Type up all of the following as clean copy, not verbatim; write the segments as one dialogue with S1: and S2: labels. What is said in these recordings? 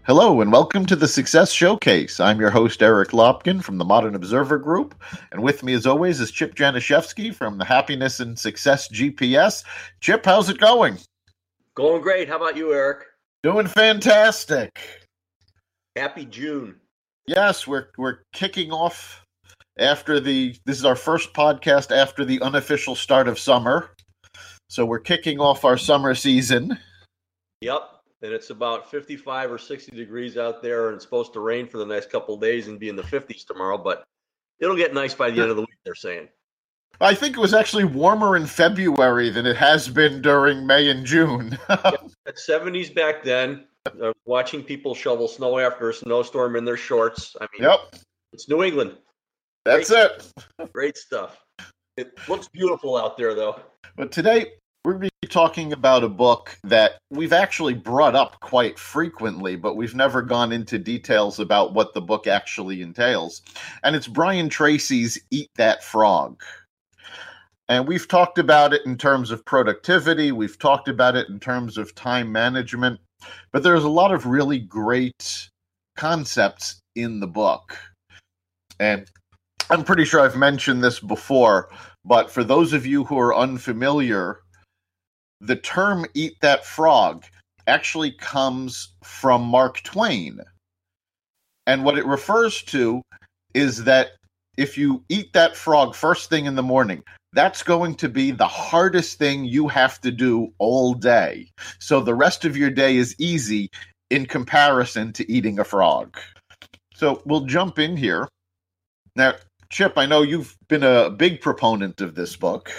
S1: Hello and welcome to the Success Showcase. I'm your host, Eric Lopkin from the Modern Observer Group. And with me, as always, is Chip Januszewski from the Happiness and Success GPS. Chip, how's it going?
S2: Going great. How about you, Eric?
S1: Doing fantastic.
S2: Happy June.
S1: Yes, we're kicking off this is our first podcast after the unofficial start of summer. So we're kicking off our summer season.
S2: Yep. And it's about 55 or 60 degrees out there, and it's supposed to rain for the next couple of days and be in the 50s tomorrow, but it'll get nice by the end of the week, they're saying.
S1: I think it was actually warmer in February than it has been during May and June.
S2: At 70s back then, watching people shovel snow after a snowstorm in their shorts. I mean,
S1: Yep.
S2: It's New England.
S1: That's it.
S2: Great stuff. It looks beautiful out there, though.
S1: But today, we're going to be talking about a book that we've actually brought up quite frequently, but we've never gone into details about what the book actually entails. And it's Brian Tracy's Eat That Frog. And we've talked about it in terms of productivity. We've talked about it in terms of time management. But there's a lot of really great concepts in the book. And I'm pretty sure I've mentioned this before, but for those of you who are unfamiliar, the term "eat that frog" actually comes from Mark Twain. And what it refers to is that if you eat that frog first thing in the morning, that's going to be the hardest thing you have to do all day. So the rest of your day is easy in comparison to eating a frog. So we'll jump in here. Now, Chip, I know you've been a big proponent of this book.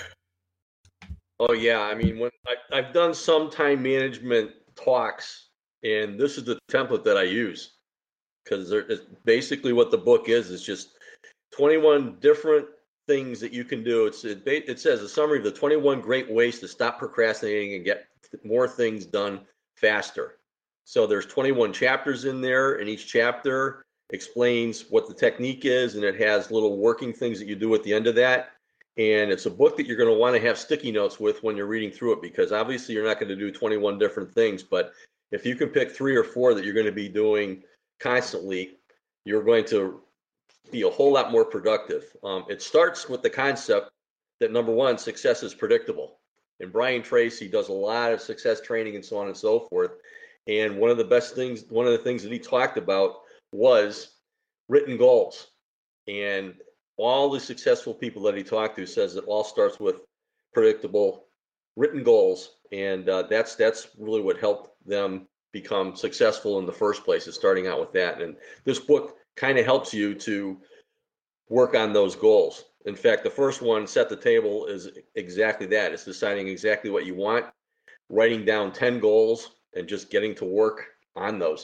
S2: Oh, yeah. I mean, when I've done some time management talks, and this is the template that I use, because basically what the book is just 21 different things that you can do. It says a summary of the 21 great ways to stop procrastinating and get more things done faster. So there's 21 chapters in there, and each chapter explains what the technique is, and it has little working things that you do at the end of that. And it's a book that you're going to want to have sticky notes with when you're reading through it, because obviously you're not going to do 21 different things, but if you can pick 3 or 4 that you're going to be doing constantly, you're going to be a whole lot more productive. It starts with the concept that, number one, success is predictable. And Brian Tracy does a lot of success training and so on and so forth. And one of the things that he talked about was written goals. And all the successful people that he talked to says it all starts with predictable written goals. And that's really what helped them become successful in the first place, is starting out with that. And this book kind of helps you to work on those goals. In fact, the first one, Set the Table, is exactly that. It's deciding exactly what you want, writing down 10 goals, and just getting to work on those.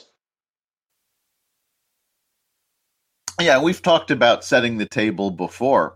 S1: Yeah, we've talked about setting the table before.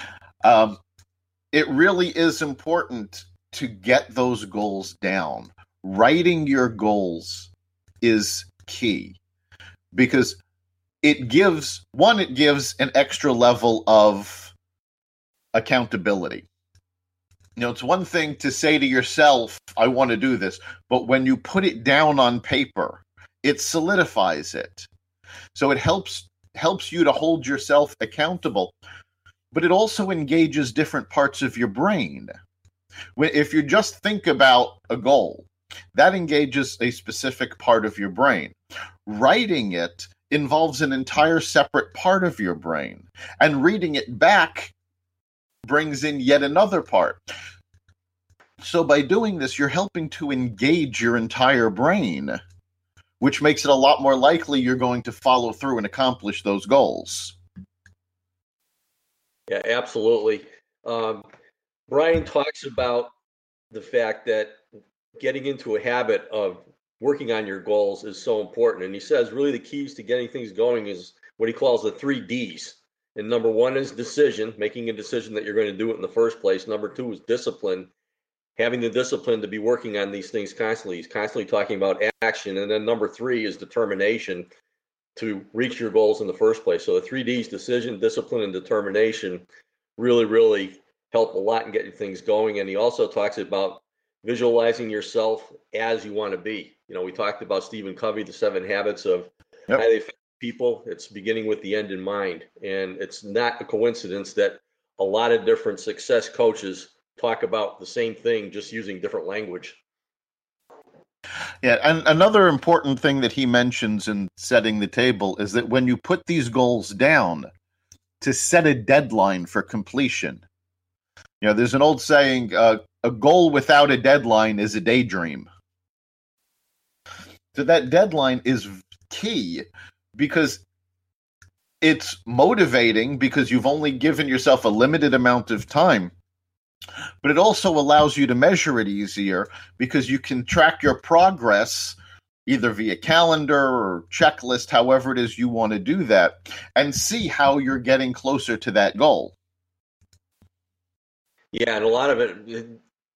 S1: It really is important to get those goals down. Writing your goals is key, because it gives an extra level of accountability. You know, it's one thing to say to yourself, I want to do this, but when you put it down on paper, it solidifies it. So it helps you to hold yourself accountable, but it also engages different parts of your brain. If you just think about a goal, that engages a specific part of your brain. Writing it involves an entire separate part of your brain, and reading it back brings in yet another part. So by doing this, you're helping to engage your entire brain, which makes it a lot more likely you're going to follow through and accomplish those goals.
S2: Yeah, absolutely. Brian talks about the fact that getting into a habit of working on your goals is so important. And he says really the keys to getting things going is what he calls the 3 Ds. And number 1 is decision, making a decision that you're going to do it in the first place. Number 2 is discipline, having the discipline to be working on these things constantly. He's constantly talking about action. And then number 3 is determination, to reach your goals in the first place. So the 3 Ds, decision, discipline, and determination, really help a lot in getting things going. And he also talks about visualizing yourself as you want to be. We talked about Stephen Covey, the 7 Habits of
S1: Yep.
S2: Highly Effective People. It's beginning with the end in mind. And it's not a coincidence that a lot of different success coaches talk about the same thing, just using different language.
S1: Yeah, and another important thing that he mentions in setting the table is that when you put these goals down, to set a deadline for completion. There's an old saying, a goal without a deadline is a daydream. So that deadline is key because it's motivating because you've only given yourself a limited amount of time. But it also allows you to measure it easier because you can track your progress either via calendar or checklist, however it is you want to do that, and see how you're getting closer to that goal.
S2: Yeah, and a lot of it,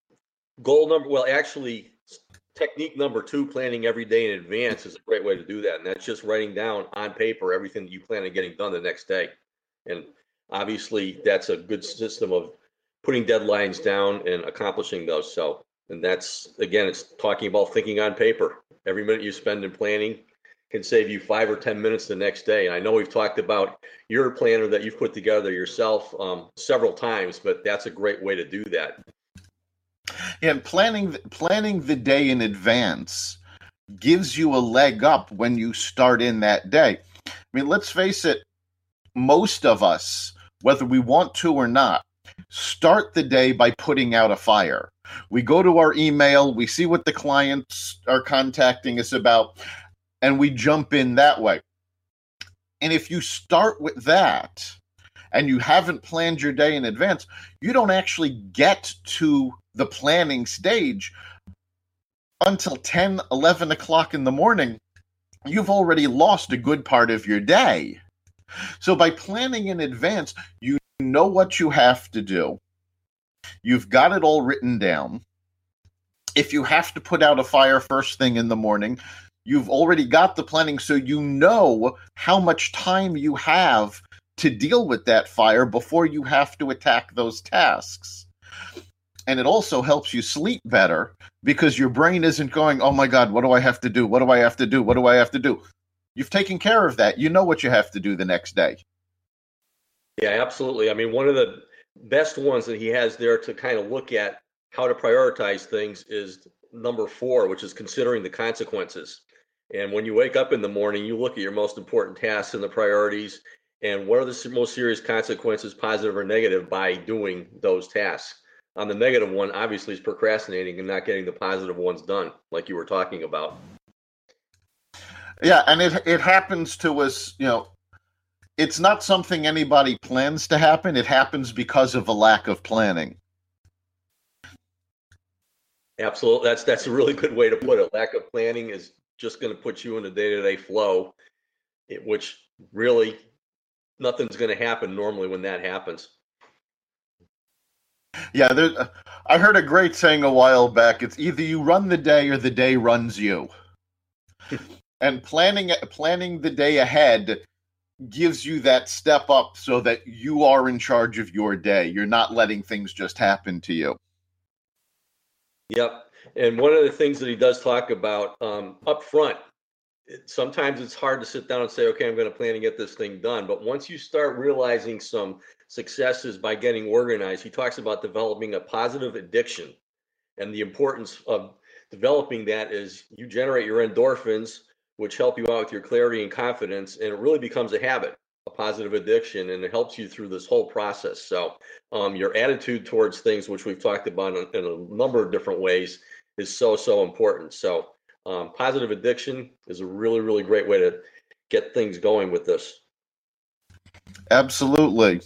S2: technique number 2, planning every day in advance, is a great way to do that. And that's just writing down on paper everything that you plan on getting done the next day. And obviously, that's a good system of putting deadlines down and accomplishing those. So, and that's, again, it's talking about thinking on paper. Every minute you spend in planning can save you 5 or 10 minutes the next day. And I know we've talked about your planner that you've put together yourself several times, but that's a great way to do that.
S1: Yeah, and planning the day in advance gives you a leg up when you start in that day. I mean, let's face it, most of us, whether we want to or not, start the day by putting out a fire. We go to our email, we see what the clients are contacting us about, and we jump in that way. And if you start with that and you haven't planned your day in advance, you don't actually get to the planning stage until 10, 11 o'clock in the morning. You've already lost a good part of your day. So by planning in advance, you know what you have to do. You've got it all written down. If you have to put out a fire first thing in the morning, you've already got the planning, so you know how much time you have to deal with that fire before you have to attack those tasks. And it also helps you sleep better because your brain isn't going, oh my God, what do I have to do? What do I have to do? What do I have to do? You've taken care of that. You know what you have to do the next day.
S2: Yeah, absolutely. I mean, one of the best ones that he has there to kind of look at how to prioritize things is number 4, which is considering the consequences. And when you wake up in the morning, you look at your most important tasks and the priorities, and what are the most serious consequences, positive or negative, by doing those tasks. On the negative one, obviously, is procrastinating and not getting the positive ones done, like you were talking about.
S1: Yeah, and it happens to us, it's not something anybody plans to happen. It happens because of a lack of planning.
S2: Absolutely. That's a really good way to put it. Lack of planning is just going to put you in a day-to-day flow, which really nothing's going to happen normally when that happens.
S1: Yeah, I heard a great saying a while back. It's either you run the day or the day runs you. And planning the day ahead gives you that step up so that you are in charge of your day. You're not letting things just happen to you.
S2: Yep. And one of the things that he does talk about up front, sometimes it's hard to sit down and say, okay, I'm going to plan to get this thing done. But once you start realizing some successes by getting organized, he talks about developing a positive addiction. And the importance of developing that is you generate your endorphins, which help you out with your clarity and confidence. And it really becomes a habit, a positive addiction, and it helps you through this whole process. So your attitude towards things, which we've talked about in a number of different ways, is so important. So positive addiction is a really, really great way to get things going with this.
S1: Absolutely.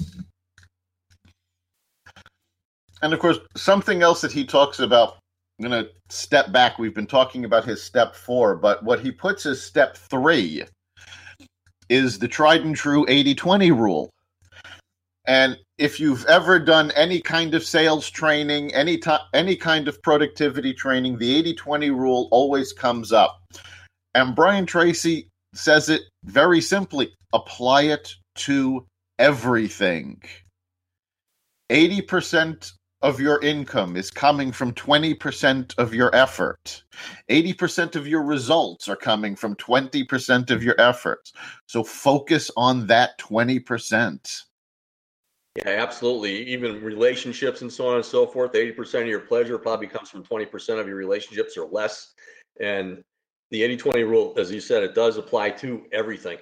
S1: And of course, something else that he talks about, I'm going to step back. We've been talking about his step 4, but what he puts as step 3 is the tried and true 80-20 rule. And if you've ever done any kind of sales training, any kind of productivity training, the 80-20 rule always comes up. And Brian Tracy says it very simply: apply it to everything. 80% of your income is coming from 20% of your effort. 80% of your results are coming from 20% of your efforts. So focus on that 20%.
S2: Yeah, absolutely. Even relationships and so on and so forth, 80% of your pleasure probably comes from 20% of your relationships or less. And the 80-20 rule, as you said, it does apply to everything.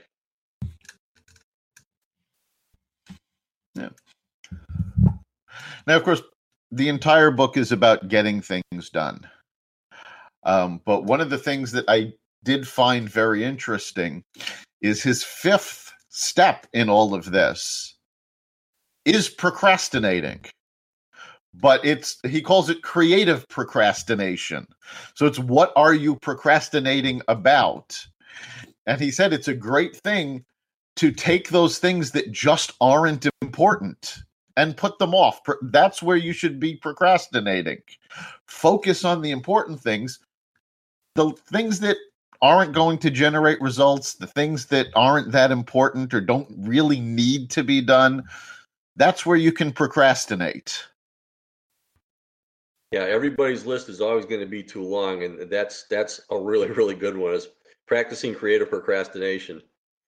S1: Yeah. Now, of course, the entire book is about getting things done. But one of the things that I did find very interesting is his fifth step in all of this is procrastinating. But he calls it creative procrastination. So it's what are you procrastinating about? And he said it's a great thing to take those things that just aren't important and put them off. That's where you should be procrastinating. Focus on the important things, the things that aren't going to generate results, the things that aren't that important or don't really need to be done. That's where you can procrastinate.
S2: Yeah, everybody's list is always going to be too long, and that's a really, really good one, is practicing creative procrastination.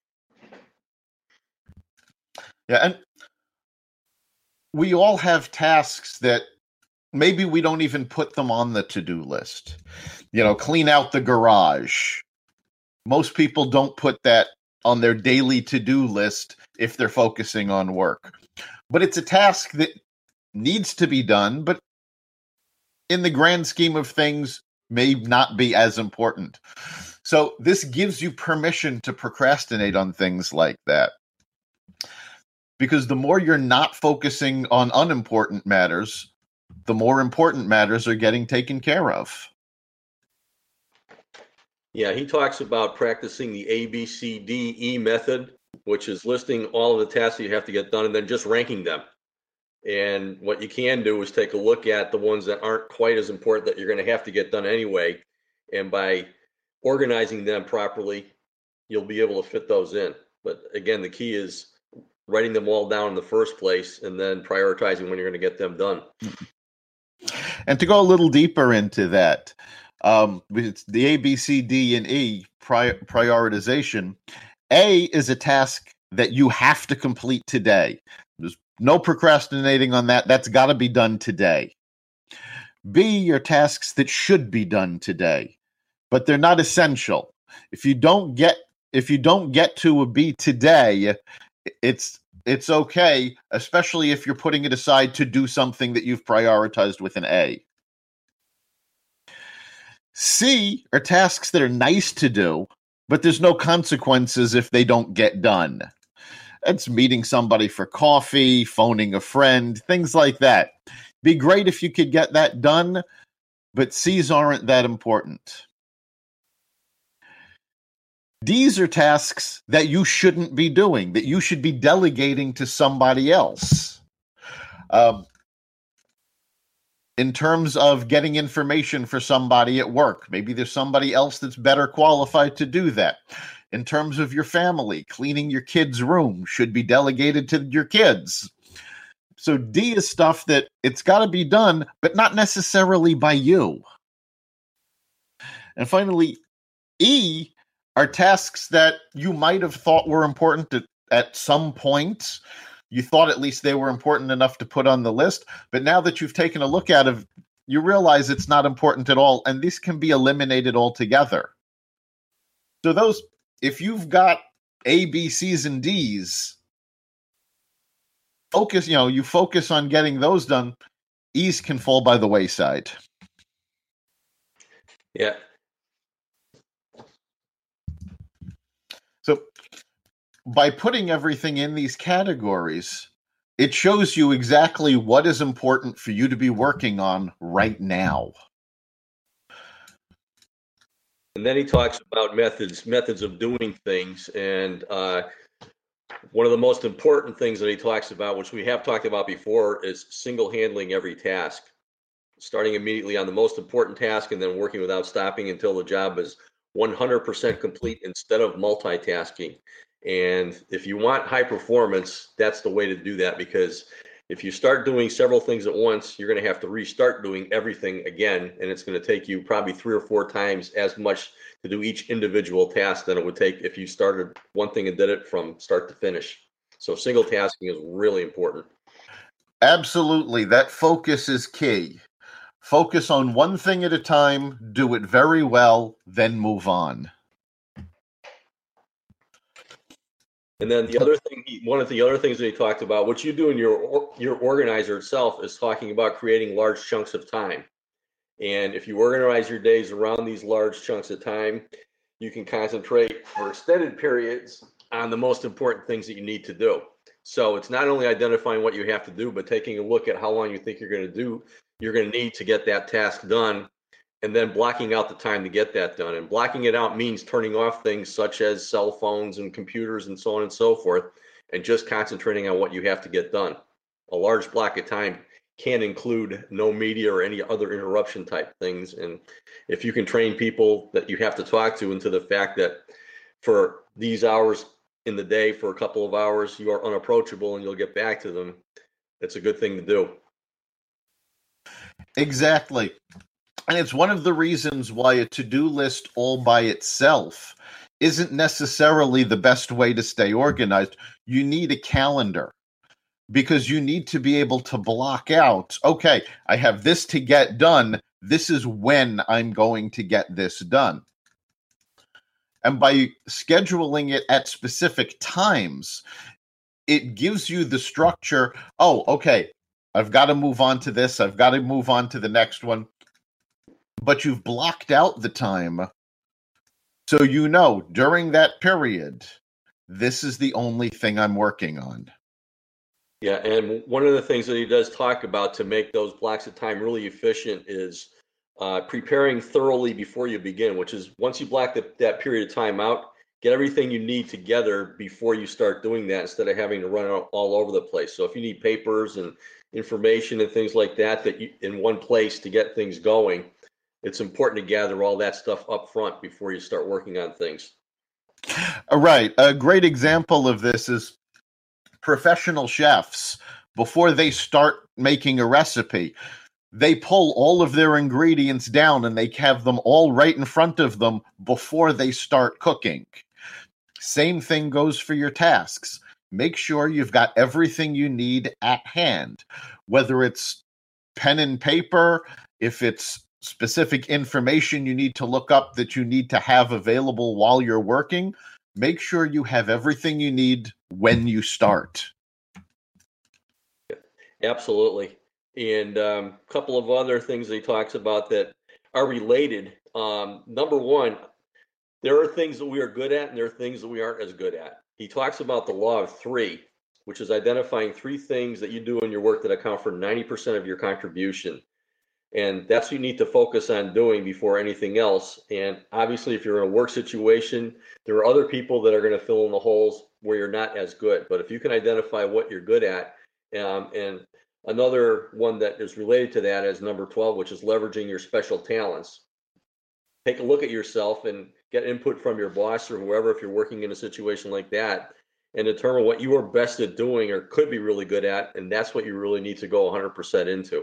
S1: Yeah, and we all have tasks that maybe we don't even put them on the to-do list. Clean out the garage. Most people don't put that on their daily to-do list if they're focusing on work. But it's a task that needs to be done, but in the grand scheme of things, may not be as important. So this gives you permission to procrastinate on things like that. Because the more you're not focusing on unimportant matters, the more important matters are getting taken care of.
S2: Yeah, he talks about practicing the ABCDE method, which is listing all of the tasks that you have to get done and then just ranking them. And what you can do is take a look at the ones that aren't quite as important that you're going to have to get done anyway. And by organizing them properly, you'll be able to fit those in. But again, the key is writing them all down in the first place and then prioritizing when you're going to get them done.
S1: And to go a little deeper into that, it's the A, B, C, D, and E prioritization. A is a task that you have to complete today. There's no procrastinating on that. That's got to be done today. B are tasks that should be done today, but they're not essential. If you don't get to a B today, it's okay, especially if you're putting it aside to do something that you've prioritized with an A. C are tasks that are nice to do, but there's no consequences if they don't get done. It's meeting somebody for coffee, phoning a friend, things like that. Be great if you could get that done, but C's aren't that important. D's are tasks that you shouldn't be doing, that you should be delegating to somebody else. In terms of getting information for somebody at work, maybe there's somebody else that's better qualified to do that. In terms of your family, cleaning your kids' room should be delegated to your kids. So D is stuff that it's got to be done, but not necessarily by you. And finally, E are tasks that you might have thought were important at some point. You thought at least they were important enough to put on the list, but now that you've taken a look at it, you realize it's not important at all, and these can be eliminated altogether. So those, if you've got A, B, C's, and D's, you focus on getting those done. E's can fall by the wayside.
S2: Yeah.
S1: So by putting everything in these categories, it shows you exactly what is important for you to be working on right now.
S2: And then he talks about methods of doing things. And one of the most important things that he talks about, which we have talked about before, is single-handling every task. Starting immediately on the most important task and then working without stopping until the job is 100% complete instead of multitasking. And if you want high performance, that's the way to do that, because If you start doing several things at once, you're going to have to restart doing everything again, and it's going to take you probably 3 or 4 times as much to do each individual task than it would take if you started one thing and did it from start to finish. So single tasking is really important.
S1: Absolutely. That focus is key. Focus on one thing at a time, do it very well, then move on.
S2: And then the other thing, one of the other things that he talked about, what you do in your organizer itself, is talking about creating large chunks of time. And if you organize your days around these large chunks of time, you can concentrate for extended periods on the most important things that you need to do. So it's not only identifying what you have to do, but taking a look at how long you think you're going to need to get that task done, and then blocking out the time to get that done. And blocking it out means turning off things such as cell phones and computers and so on and so forth, and just concentrating on what you have to get done. A large block of time can include no media or any other interruption type things. And if you can train people that you have to talk to into the fact that for these hours in the day, for a couple of hours, you are unapproachable and you'll get back to them, it's a good thing to do.
S1: Exactly. And it's one of the reasons why a to-do list all by itself isn't necessarily the best way to stay organized. You need a calendar, because you need to be able to block out, okay, I have this to get done. This is when I'm going to get this done. And by scheduling it at specific times, it gives you the structure. Oh, okay, I've got to move on to this. I've got to move on to the next one. But you've blocked out the time. So you know during that period, this is the only thing I'm working on.
S2: Yeah, and one of the things that he does talk about to make those blocks of time really efficient is preparing thoroughly before you begin, which is once you block that period of time out, get everything you need together before you start doing that instead of having to run all over the place. So if you need papers and information and things like that you, in one place to get things going, it's important to gather all that stuff up front before you start working on things.
S1: Right. A great example of this is professional chefs. Before they start making a recipe, they pull all of their ingredients down and they have them all right in front of them before they start cooking. Same thing goes for your tasks. Make sure you've got everything you need at hand, whether it's pen and paper, if it's specific information you need to look up that you need to have available while you're working. Make sure you have everything you need when you start.
S2: Absolutely. And a couple of other things that he talks about that are related. Number one, there are things that we are good at and there are things that we aren't as good at. He talks about the law of three, which is identifying 3 things that you do in your work that account for 90% of your contribution. And that's what you need to focus on doing before anything else. And obviously, if you're in a work situation, there are other people that are going to fill in the holes where you're not as good. But if you can identify what you're good at, and another one that is related to that is number 12, which is leveraging your special talents. Take a look at yourself and get input from your boss or whoever, if you're working in a situation like that, and determine what you are best at doing or could be really good at. And that's what you really need to go 100% into.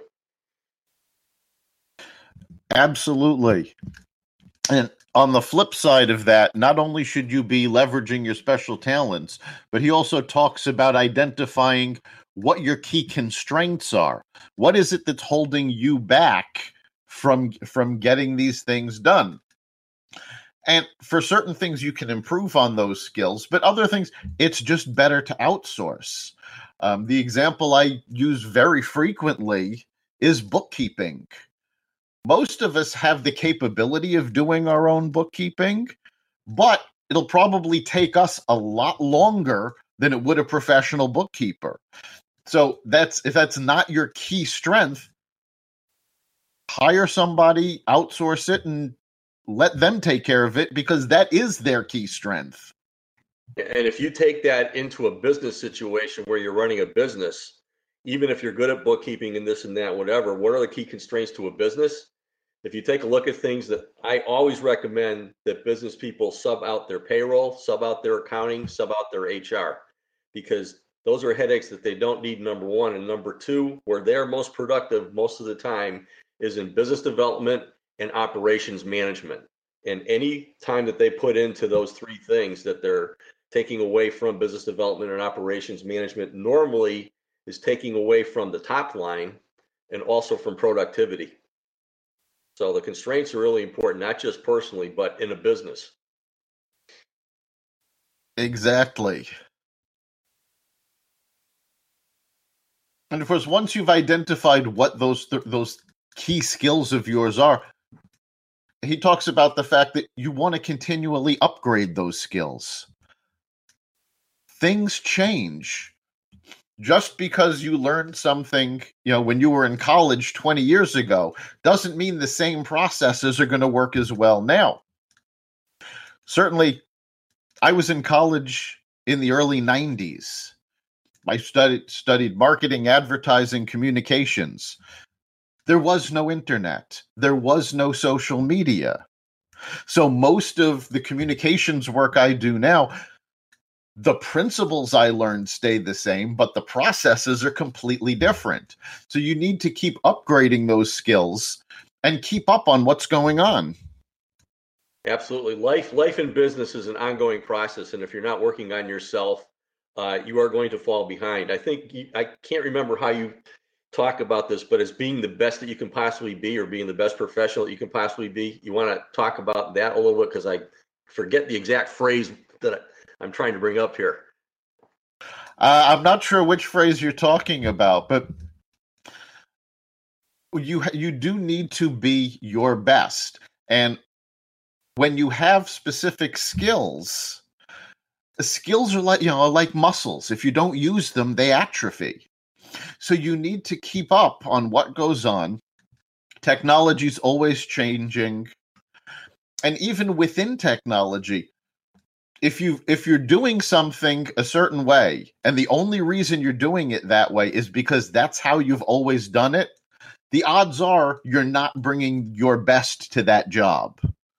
S1: Absolutely. And on the flip side of that, not only should you be leveraging your special talents, but he also talks about identifying what your key constraints are. What is it that's holding you back from getting these things done? And for certain things, you can improve on those skills, but other things, it's just better to outsource. The example I use very frequently is bookkeeping. Most of us have the capability of doing our own bookkeeping, but it'll probably take us a lot longer than it would a professional bookkeeper. So if that's not your key strength, hire somebody, outsource it, and let them take care of it, because that is their key strength.
S2: And if you take that into a business situation where you're running a business, even if you're good at bookkeeping and this and that, whatever, what are the key constraints to a business? If you take a look at things that I always recommend that business people sub out their payroll, sub out their accounting, sub out their HR, because those are headaches that they don't need, number one. And number two, where they're most productive most of the time is in business development and operations management. And any time that they put into those three things that they're taking away from business development and operations management normally is taking away from the top line and also from productivity. So the constraints are really important, not just personally, but in a business.
S1: Exactly. And of course, once you've identified what those key skills of yours are, he talks about the fact that you want to continually upgrade those skills. Things change. Just because you learned something, when you were in college 20 years ago, doesn't mean the same processes are going to work as well now. Certainly, I was in college in the early 90s. I studied marketing, advertising, communications. There was no internet. There was no social media. So most of the communications work I do now, the principles I learned stay the same, but the processes are completely different. So you need to keep upgrading those skills and keep up on what's going on.
S2: Absolutely. Life in business is an ongoing process. And if you're not working on yourself, you are going to fall behind. I think I can't remember how you talk about this, but it's being the best that you can possibly be, or being the best professional that you can possibly be. You want to talk about that a little bit, because I forget the exact phrase that I'm trying to bring up here.
S1: I'm not sure which phrase you're talking about, but you do need to be your best. And when you have specific skills are like muscles. If you don't use them, they atrophy. So you need to keep up on what goes on. Technology's always changing. And even within technology, if you're doing something a certain way, and the only reason you're doing it that way is because that's how you've always done it, the odds are you're not bringing your best to that job.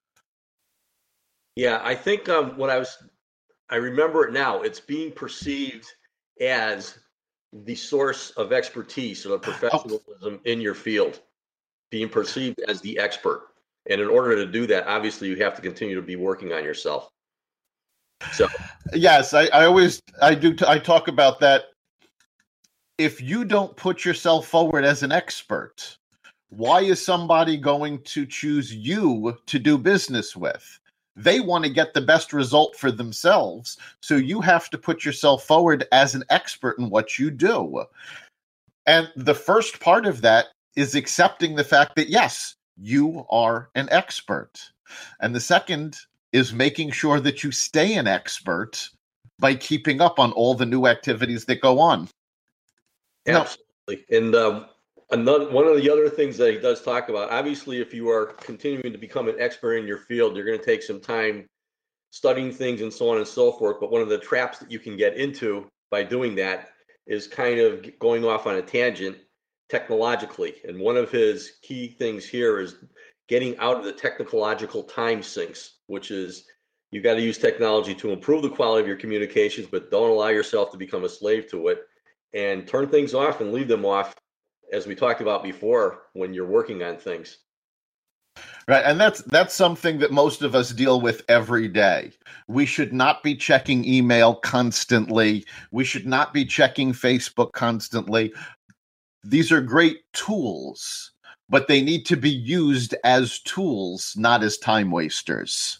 S2: Yeah, I think I remember it now. It's being perceived as the source of expertise or professionalism in your field, being perceived as the expert. And in order to do that, obviously, you have to continue to be working on yourself. So,
S1: yes, I talk about that. If you don't put yourself forward as an expert, why is somebody going to choose you to do business with? They want to get the best result for themselves. So you have to put yourself forward as an expert in what you do. And the first part of that is accepting the fact that, yes, you are an expert. And the second is making sure that you stay an expert by keeping up on all the new activities that go on.
S2: Absolutely. And one of the other things that he does talk about, obviously, if you are continuing to become an expert in your field, you're going to take some time studying things and so on and so forth. But one of the traps that you can get into by doing that is kind of going off on a tangent technologically. And one of his key things here is getting out of the technological time sinks, which is you got to use technology to improve the quality of your communications, but don't allow yourself to become a slave to it, and turn things off and leave them off, as we talked about before, when you're working on things.
S1: Right, and that's something that most of us deal with every day. We should not be checking email constantly. We should not be checking Facebook constantly. These are great tools, but they need to be used as tools, not as time wasters.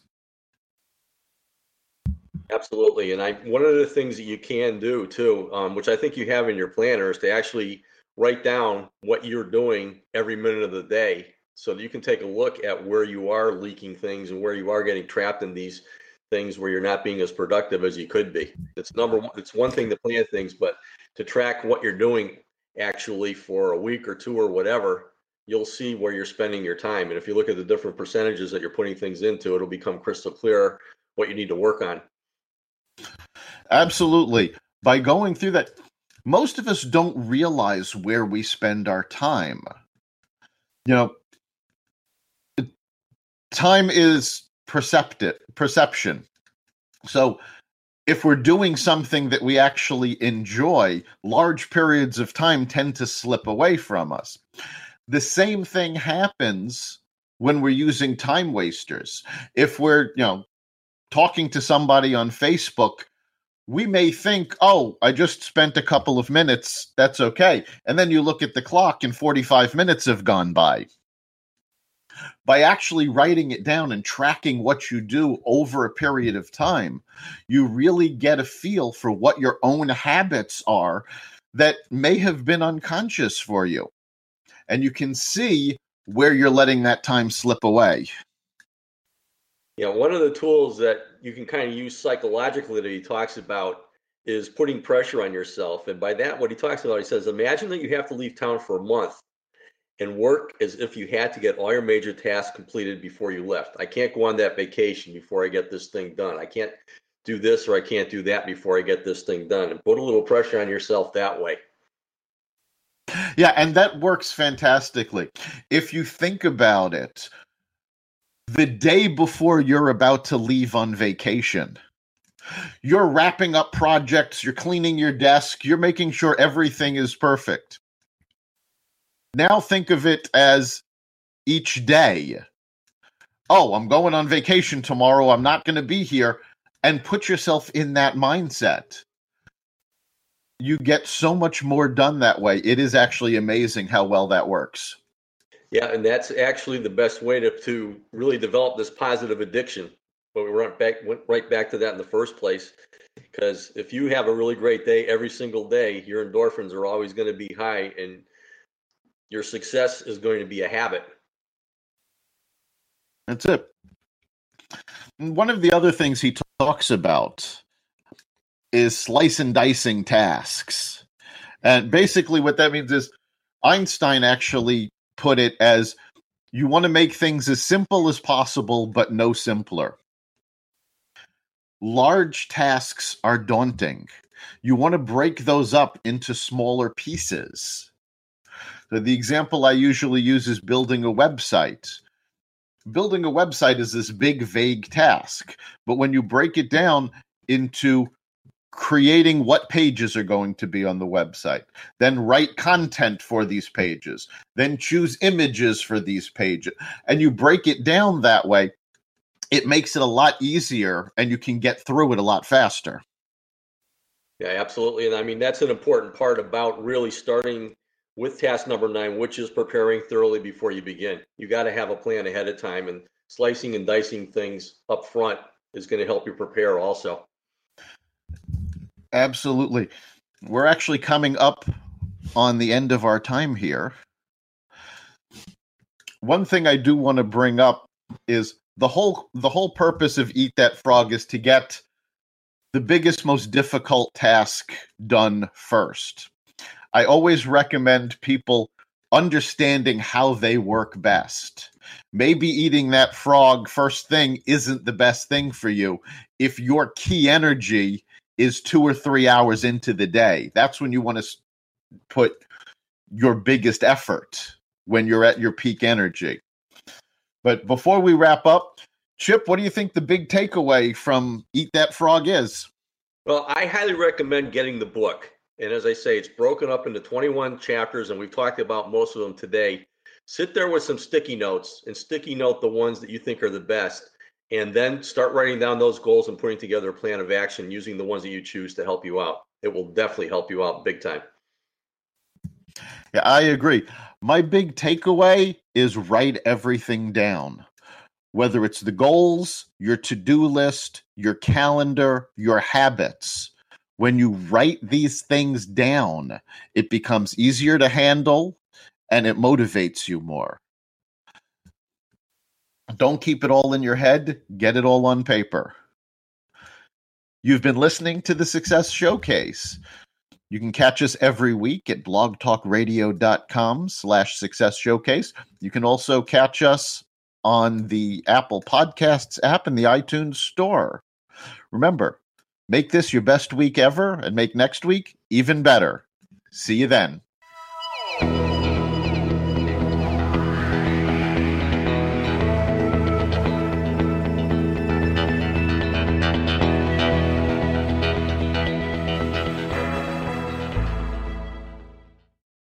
S2: Absolutely. And one of the things that you can do too, which I think you have in your planner, is to actually write down what you're doing every minute of the day, so that you can take a look at where you are leaking things and where you are getting trapped in these things where you're not being as productive as you could be. It's one thing to plan things, but to track what you're doing actually for a week or two or whatever, you'll see where you're spending your time. And if you look at the different percentages that you're putting things into, it'll become crystal clear what you need to work on.
S1: Absolutely. By going through that, most of us don't realize where we spend our time. Time is perception. So if we're doing something that we actually enjoy, large periods of time tend to slip away from us. The same thing happens when we're using time wasters. If we're, talking to somebody on Facebook, we may think, oh, I just spent a couple of minutes. That's okay. And then you look at the clock and 45 minutes have gone by. By actually writing it down and tracking what you do over a period of time, you really get a feel for what your own habits are that may have been unconscious for you. And you can see where you're letting that time slip away.
S2: Yeah, one of the tools that you can kind of use psychologically that he talks about is putting pressure on yourself. And by that, what he talks about, he says, imagine that you have to leave town for a month and work as if you had to get all your major tasks completed before you left. I can't go on that vacation before I get this thing done. I can't do this or I can't do that before I get this thing done. And put a little pressure on yourself that way.
S1: Yeah, and that works fantastically. If you think about it, the day before you're about to leave on vacation, you're wrapping up projects, you're cleaning your desk, you're making sure everything is perfect. Now think of it as each day. Oh, I'm going on vacation tomorrow. I'm not going to be here. And put yourself in that mindset. You get so much more done that way. It is actually amazing how well that works.
S2: Yeah, and that's actually the best way to really develop this positive addiction. But we went right back to that in the first place. Because if you have a really great day every single day, your endorphins are always going to be high, and your success is going to be a habit.
S1: That's it. And one of the other things he talks about is slice and dicing tasks. And basically what that means is Einstein actually put it as you want to make things as simple as possible, but no simpler. Large tasks are daunting. You want to break those up into smaller pieces. So the example I usually use is building a website. Building a website is this big, vague task, but when you break it down into creating what pages are going to be on the website, then write content for these pages, then choose images for these pages, and you break it down that way, it makes it a lot easier and you can get through it a lot faster.
S2: Yeah, absolutely. And I mean, that's an important part about really starting with task number 9, which is preparing thoroughly before you begin. You got to have a plan ahead of time, and slicing and dicing things up front is going to help you prepare also.
S1: Absolutely. We're actually coming up on the end of our time here. One thing I do want to bring up is the whole purpose of Eat That Frog is to get the biggest, most difficult task done first. I always recommend people understanding how they work best. Maybe eating that frog first thing isn't the best thing for you if your key energy is 2 or 3 hours into the day. That's when you want to put your biggest effort, when you're at your peak energy. But before we wrap up, Chip, what do you think the big takeaway from Eat That Frog is?
S2: Well, I highly recommend getting the book. And as I say, it's broken up into 21 chapters, and we've talked about most of them today. Sit there with some sticky notes and sticky note the ones that you think are the best, and then start writing down those goals and putting together a plan of action using the ones that you choose to help you out. It will definitely help you out big time.
S1: Yeah, I agree. My big takeaway is write everything down. Whether it's the goals, your to-do list, your calendar, your habits. When you write these things down, it becomes easier to handle and it motivates you more. Don't keep it all in your head. Get it all on paper. You've been listening to the Success Showcase. You can catch us every week at blogtalkradio.com/Success Showcase. You can also catch us on the Apple Podcasts app and the iTunes Store. Remember, make this your best week ever and make next week even better. See you then.